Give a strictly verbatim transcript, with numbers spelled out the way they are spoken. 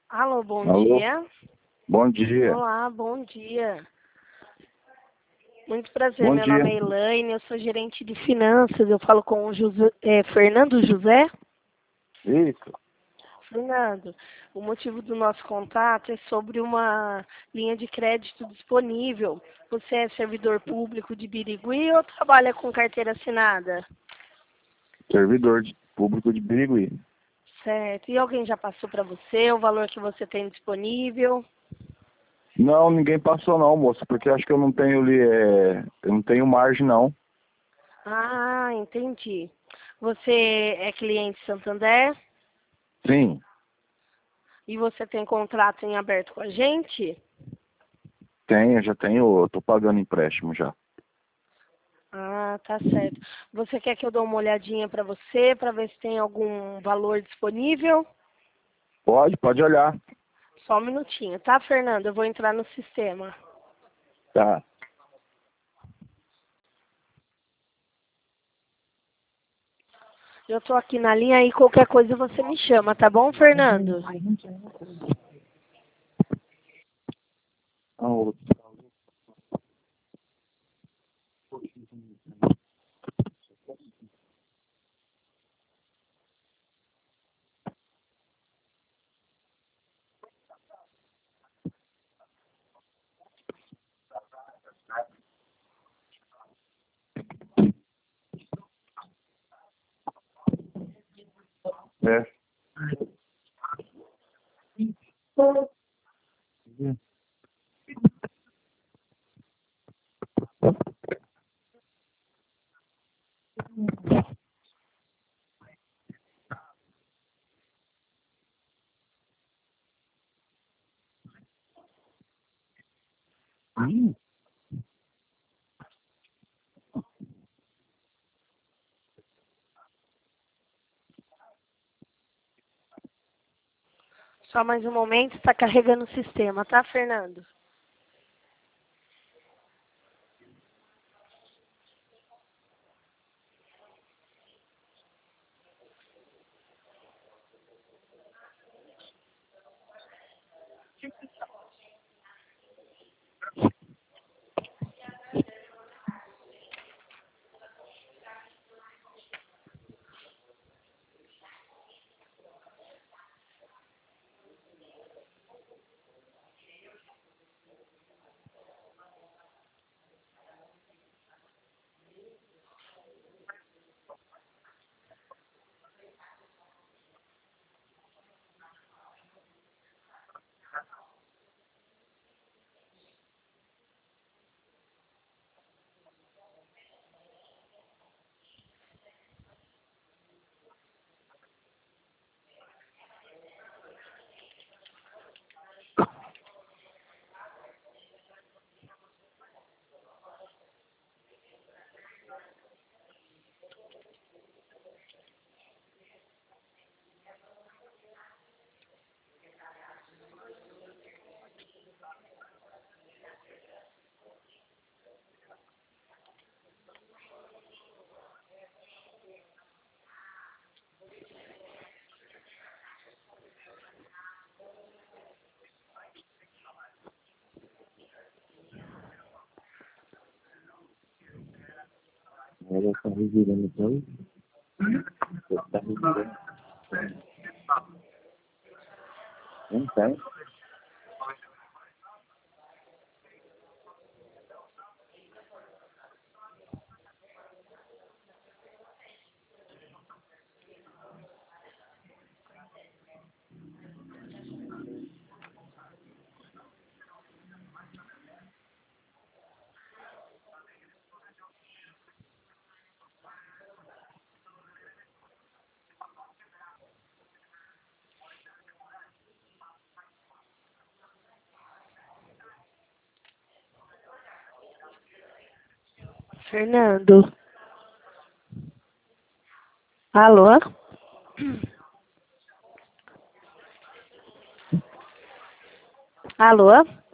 Alô, bom Alô? dia. Bom dia. Olá, bom dia. Muito prazer, Bom meu dia. nome é Elaine, eu sou gerente de finanças, eu falo com o José, é, Fernando José. Isso. Fernando, o motivo do nosso contato é sobre uma linha de crédito disponível. Você é servidor público de Birigui ou trabalha com carteira assinada? Servidor de- público de Birigui. Certo. E alguém já passou para você o valor que você tem disponível? Não, ninguém passou não, moça, porque acho que eu não tenho ali, é... eu não tenho margem não. Ah, entendi. Você é cliente Santander? Sim, E você tem contrato em aberto com a gente? tenho, já tenho, eu tô pagando empréstimo já. Ah, tá certo. Você quer que eu dê uma olhadinha para você, para ver se tem algum valor disponível? Pode, pode olhar. Só um minutinho, tá, Fernando? Eu vou entrar no sistema. Tá. Eu tô aqui na linha e qualquer coisa você me chama, tá bom, Fernando? Ah, ô, É. Hum, Só mais um momento, está carregando o sistema, tá, Fernando? ela tá revirando então. Tá revirando. Não tem. Fernando. Alô? Alô?